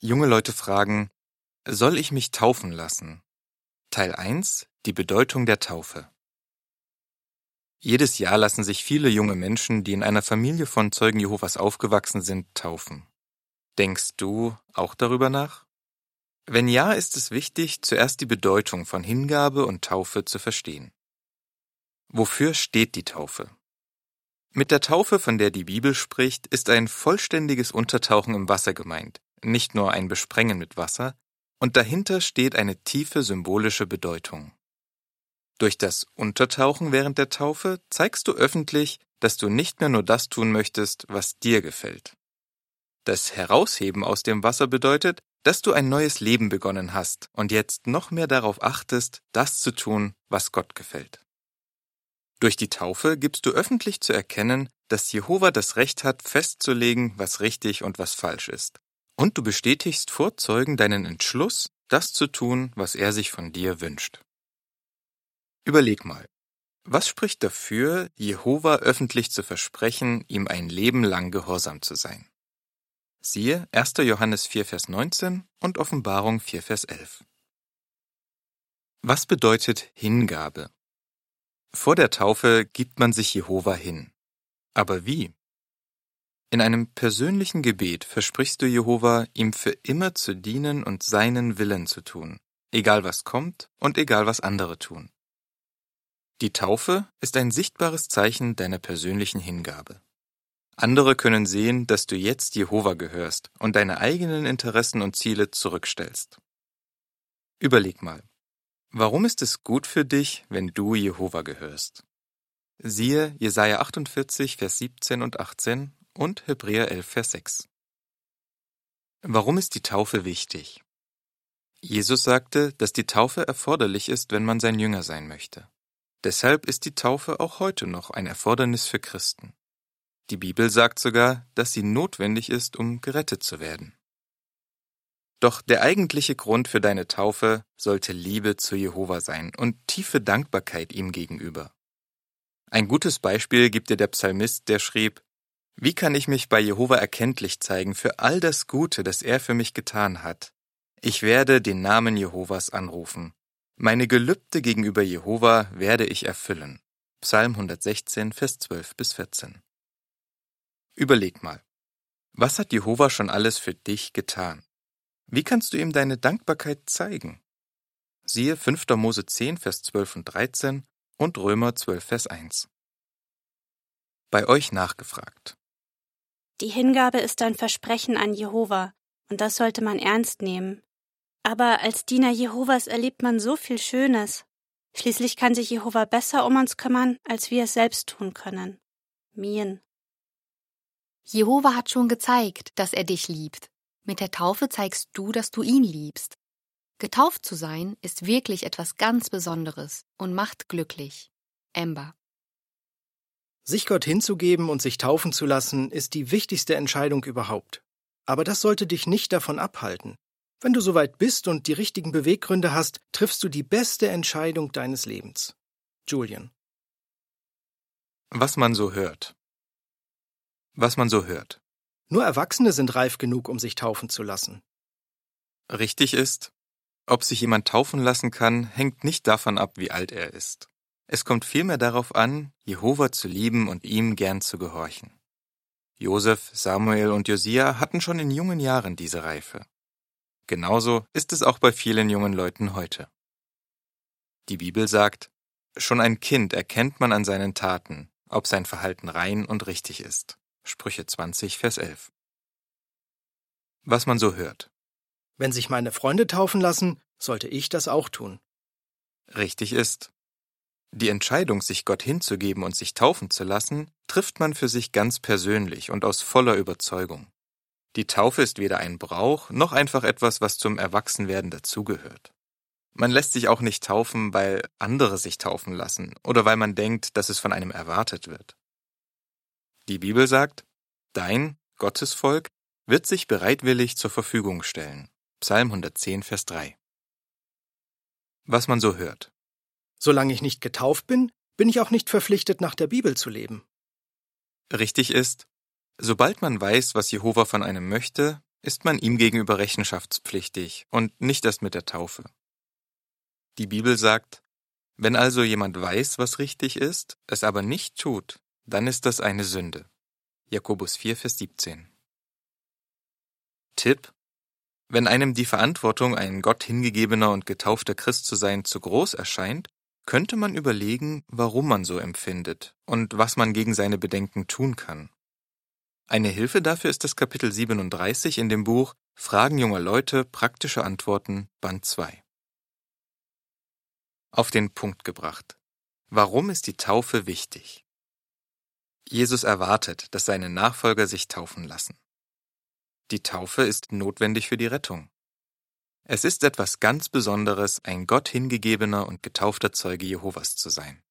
Junge Leute fragen: Soll ich mich taufen lassen? Teil 1: Die Bedeutung der Taufe. Jedes Jahr lassen sich viele junge Menschen, die in einer Familie von Zeugen Jehovas aufgewachsen sind, taufen. Denkst du auch darüber nach? Wenn ja, ist es wichtig, zuerst die Bedeutung von Hingabe und Taufe zu verstehen. Wofür steht die Taufe? Mit der Taufe, von der die Bibel spricht, ist ein vollständiges Untertauchen im Wasser gemeint, nicht nur ein Besprengen mit Wasser, und dahinter steht eine tiefe symbolische Bedeutung. Durch das Untertauchen während der Taufe zeigst du öffentlich, dass du nicht mehr nur das tun möchtest, was dir gefällt. Das Herausheben aus dem Wasser bedeutet, dass du ein neues Leben begonnen hast und jetzt noch mehr darauf achtest, das zu tun, was Gott gefällt. Durch die Taufe gibst du öffentlich zu erkennen, dass Jehova das Recht hat, festzulegen, was richtig und was falsch ist. Und du bestätigst vor Zeugen deinen Entschluss, das zu tun, was er sich von dir wünscht. Überleg mal, was spricht dafür, Jehova öffentlich zu versprechen, ihm ein Leben lang gehorsam zu sein? Siehe 1. Johannes 4, Vers 19 und Offenbarung 4, Vers 11. Was bedeutet Hingabe? Vor der Taufe gibt man sich Jehova hin. Aber wie? In einem persönlichen Gebet versprichst du Jehova, ihm für immer zu dienen und seinen Willen zu tun, egal was kommt und egal was andere tun. Die Taufe ist ein sichtbares Zeichen deiner persönlichen Hingabe. Andere können sehen, dass du jetzt Jehova gehörst und deine eigenen Interessen und Ziele zurückstellst. Überleg mal, warum ist es gut für dich, wenn du Jehova gehörst? Siehe Jesaja 48, Vers 17 und 18 und Hebräer 11, Vers 6. Warum ist die Taufe wichtig? Jesus sagte, dass die Taufe erforderlich ist, wenn man sein Jünger sein möchte. Deshalb ist die Taufe auch heute noch ein Erfordernis für Christen. Die Bibel sagt sogar, dass sie notwendig ist, um gerettet zu werden. Doch der eigentliche Grund für deine Taufe sollte Liebe zu Jehova sein und tiefe Dankbarkeit ihm gegenüber. Ein gutes Beispiel gibt dir der Psalmist, der schrieb: Wie kann ich mich bei Jehova erkenntlich zeigen für all das Gute, das er für mich getan hat? Ich werde den Namen Jehovas anrufen. Meine Gelübde gegenüber Jehova werde ich erfüllen. Psalm 116, Vers 12 bis 14. Überleg mal, was hat Jehova schon alles für dich getan? Wie kannst du ihm deine Dankbarkeit zeigen? Siehe 5. Mose 10, Vers 12 und 13 und Römer 12, Vers 1. Bei euch nachgefragt. Die Hingabe ist ein Versprechen an Jehova, und das sollte man ernst nehmen. Aber als Diener Jehovas erlebt man so viel Schönes. Schließlich kann sich Jehova besser um uns kümmern, als wir es selbst tun können. Mien. Jehova hat schon gezeigt, dass er dich liebt. Mit der Taufe zeigst du, dass du ihn liebst. Getauft zu sein ist wirklich etwas ganz Besonderes und macht glücklich. Amber. Sich Gott hinzugeben und sich taufen zu lassen, ist die wichtigste Entscheidung überhaupt. Aber das sollte dich nicht davon abhalten. Wenn du soweit bist und die richtigen Beweggründe hast, triffst du die beste Entscheidung deines Lebens. Julian. Was man so hört. Nur Erwachsene sind reif genug, um sich taufen zu lassen. Richtig ist, ob sich jemand taufen lassen kann, hängt nicht davon ab, wie alt er ist. Es kommt vielmehr darauf an, Jehova zu lieben und ihm gern zu gehorchen. Josef, Samuel und Josia hatten schon in jungen Jahren diese Reife. Genauso ist es auch bei vielen jungen Leuten heute. Die Bibel sagt, schon ein Kind erkennt man an seinen Taten, ob sein Verhalten rein und richtig ist. Sprüche 20, Vers 11. Was man so hört. Wenn sich meine Freunde taufen lassen, sollte ich das auch tun. Richtig ist, die Entscheidung, sich Gott hinzugeben und sich taufen zu lassen, trifft man für sich ganz persönlich und aus voller Überzeugung. Die Taufe ist weder ein Brauch, noch einfach etwas, was zum Erwachsenwerden dazugehört. Man lässt sich auch nicht taufen, weil andere sich taufen lassen oder weil man denkt, dass es von einem erwartet wird. Die Bibel sagt, dein, Gottes Volk, wird sich bereitwillig zur Verfügung stellen. Psalm 110, Vers 3. Was man so hört. Solange ich nicht getauft bin, bin ich auch nicht verpflichtet, nach der Bibel zu leben. Richtig ist, sobald man weiß, was Jehova von einem möchte, ist man ihm gegenüber rechenschaftspflichtig und nicht erst mit der Taufe. Die Bibel sagt, wenn also jemand weiß, was richtig ist, es aber nicht tut, dann ist das eine Sünde. Jakobus 4, Vers 17. Tipp: Wenn einem die Verantwortung, ein Gott hingegebener und getaufter Christ zu sein, zu groß erscheint, könnte man überlegen, warum man so empfindet und was man gegen seine Bedenken tun kann. Eine Hilfe dafür ist das Kapitel 37 in dem Buch Fragen junger Leute, praktische Antworten, Band 2. Auf den Punkt gebracht. Warum ist die Taufe wichtig? Jesus erwartet, dass seine Nachfolger sich taufen lassen. Die Taufe ist notwendig für die Rettung. Es ist etwas ganz Besonderes, ein Gott hingegebener und getaufter Zeuge Jehovas zu sein.